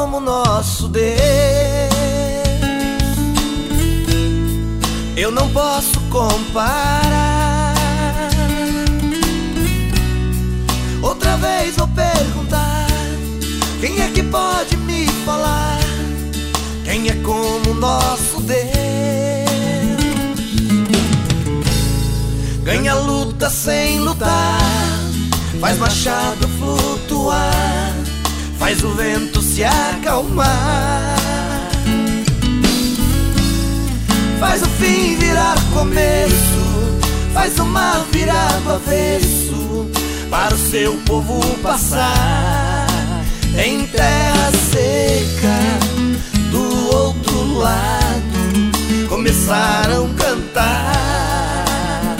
como nosso Deus. Eu não posso comparar. Outra vez vou perguntar: quem é que pode me falar? Quem é como nosso Deus? Ganha luta sem lutar, faz machado flutuar, faz o vento se acalmar, faz o fim virar começo, faz o mar virar do avesso, para o seu povo passar em terra seca. Do outro lado começaram a cantar.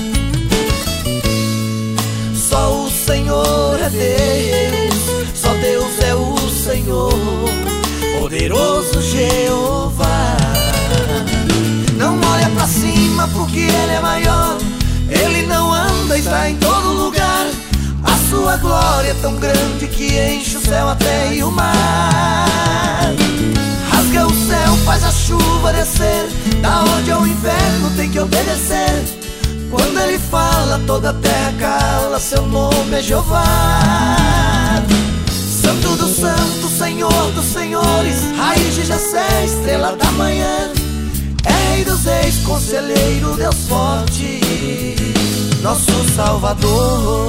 Só o Senhor é Deus, só Deus é o Senhor, poderoso Jeová. Não olha pra cima porque Ele é maior, Ele não anda, está em todo lugar. A sua glória é tão grande que enche o céu, a terra e o mar. Rasga o céu, faz a chuva descer, da onde é o inverno tem que obedecer. Quando Ele fala, toda a terra cala, seu nome é Jeová. Santo do santo, Senhor dos senhores, raiz de Jessé, estrela da manhã, é Rei dos reis, conselheiro, Deus forte, nosso Salvador.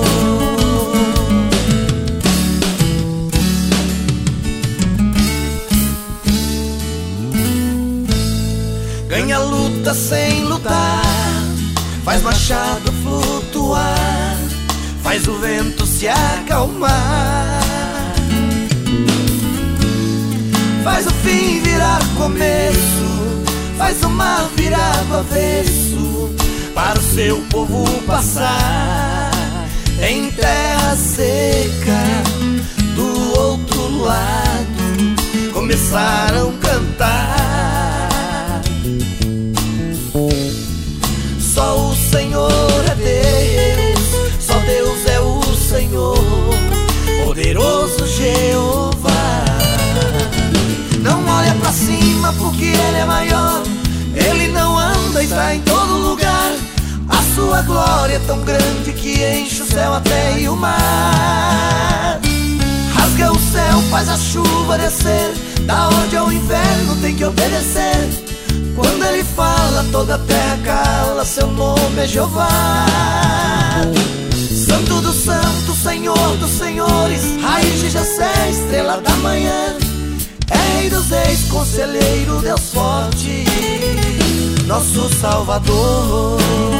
Ganha luta sem lutar, faz machado flutuar, faz o vento se acalmar, faz o fim virar começo, faz o mar virar do avesso, para o seu povo passar em terra seca. Do outro lado começaram a cantar. Só o Senhor é Deus, só Deus é o Senhor, poderoso Jeová. Não olha pra cima porque Ele é maior, Ele não anda, está em todo lugar. A sua glória é tão grande que enche o céu, a terra e o mar. Rasga o céu, faz a chuva descer, da onde é o inverno tem que obedecer. Quando Ele fala, toda a terra cala, seu nome é Jeová. Santo do santo, Senhor dos senhores, raiz de Jessé, estrela da manhã, é Rei dos reis, conselheiro, Deus forte, nosso Salvador.